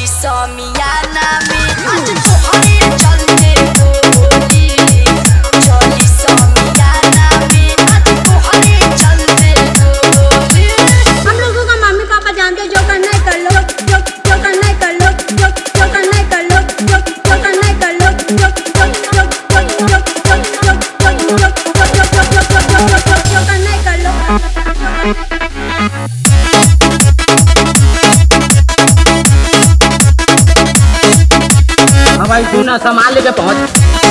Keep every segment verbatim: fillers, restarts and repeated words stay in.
चली समियाना में आज तोहरे चलते गोली चली समियाना में आज तोहरे चलते गोली। हम लोगों का मम्मी पापा जानते जो करना है कर लो जो जो करना है कर लो जो जो करना है कर लो जो जो करना है कर लो जो जो जो जो जो जो करना है कर लो। हाँ भाई तू ना सामान लेके पहुंच।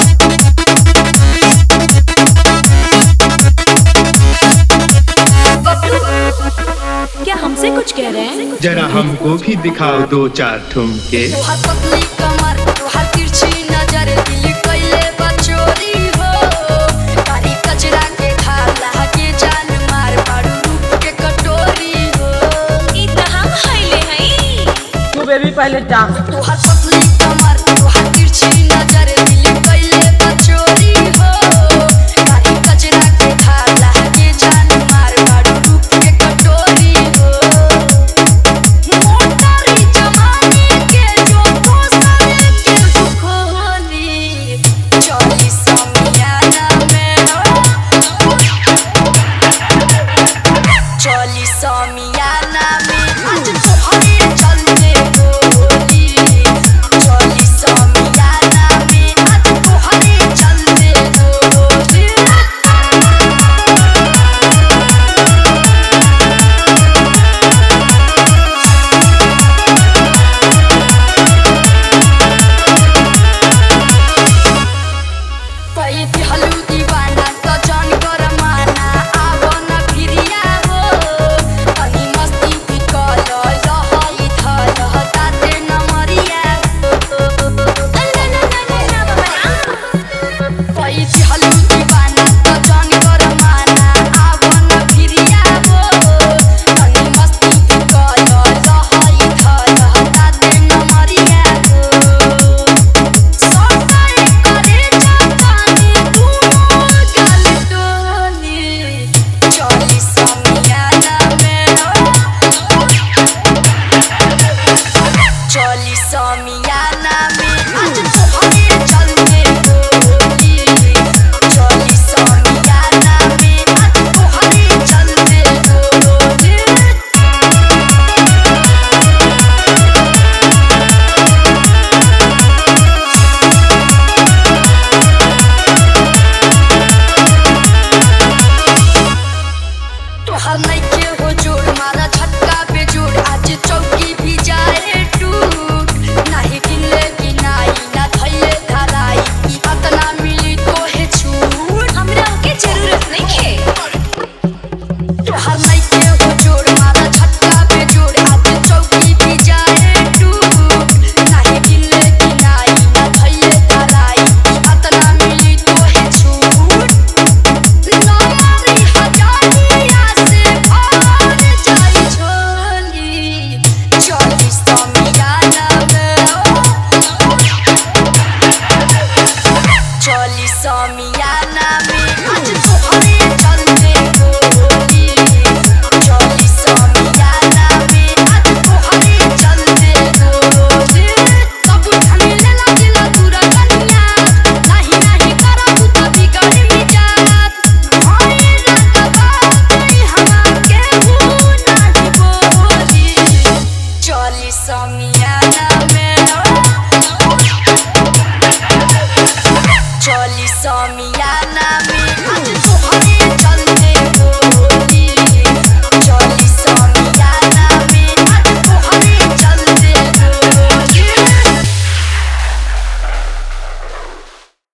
क्या हमसे कुछ कह रहे हैं? जरा हमको भी दिखाओ दो चार ठुमके। तोहार पतली कमर तोहार तिरछी नजर दिल कइले बा चोरी हो कारी कचरा के खाला के जान मार पाड़ू रूप के कटोरी हो ई त हम हइले हई। तू बेबी पहले जा। तोहार पतली कमर तोहार तिरछी नजर दिल कइले बा चोरी हो कारी कचरा के खाला के जान मार पाड़ू रूप के कटोरी हो मोटारी जमाने के जो दोस्तर के दुखोली चली समियाना में चली समियाना में आज तोहरे